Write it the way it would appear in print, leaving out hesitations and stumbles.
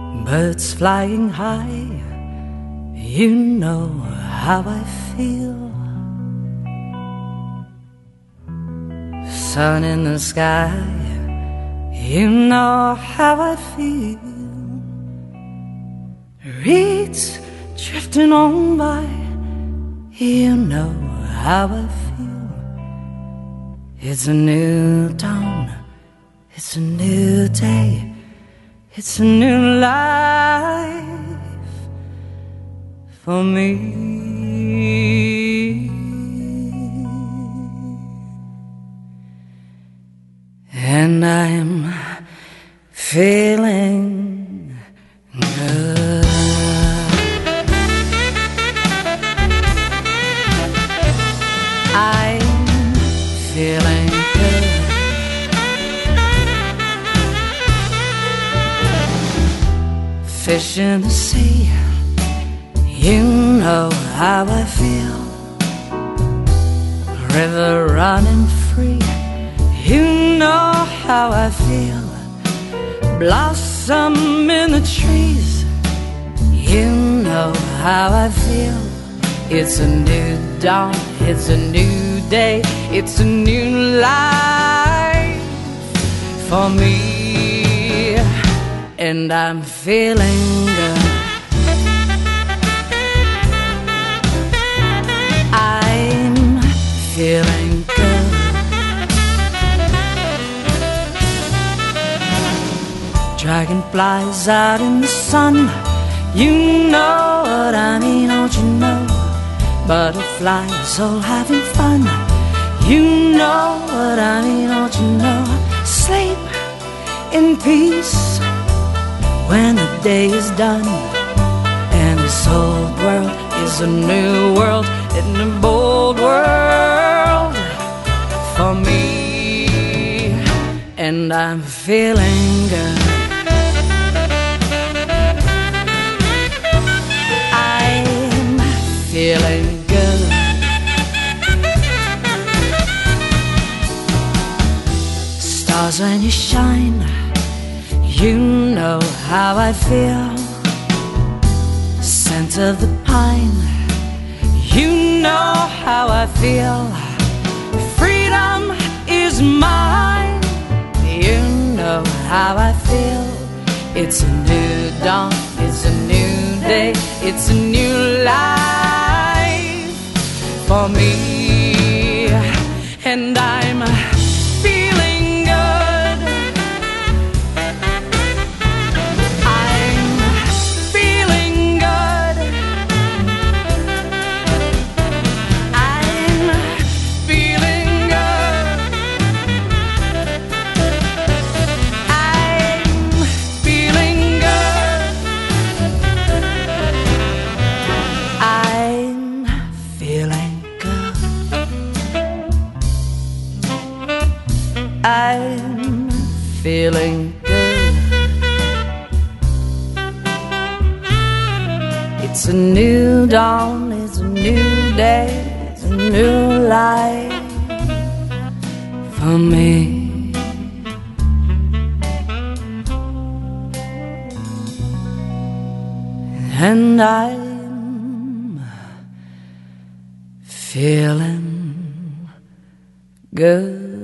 Birds flying high, you know how I feel. Sun in the sky, you know how I feel. Reeds drifting on by, you know how I feel. It's a new dawn, it's a new day, it's a new life for me. And I'm feeling good. I'm feeling good. Fish in the sea, you know how I feel. River running free, you know how I feel. Blossom in the trees, you know how I feel. It's a new dawn, it's a new day, it's a new life for me. And I'm feeling good. I'm feeling good. Dragonflies out in the sun, you know what I mean, don't you know? Butterflies all having fun, you know what I mean, don't you know? Sleep in peace when the day is done, and this old world is a new world, in a bold world for me. And I'm feeling good. I'm feeling good. Stars when you shine, you know how I feel. Scent of the pine, you know how I feel. Freedom is mine, you know how I feel. It's a new dawn, it's a new day, it's a new life for me. And I'm feeling good. I'm feeling good. I'm feeling good. I'm feeling good. I'm feeling good. I'm feeling good. It's a new dawn, it's a new day, it's a new life for me. And I'm feeling good.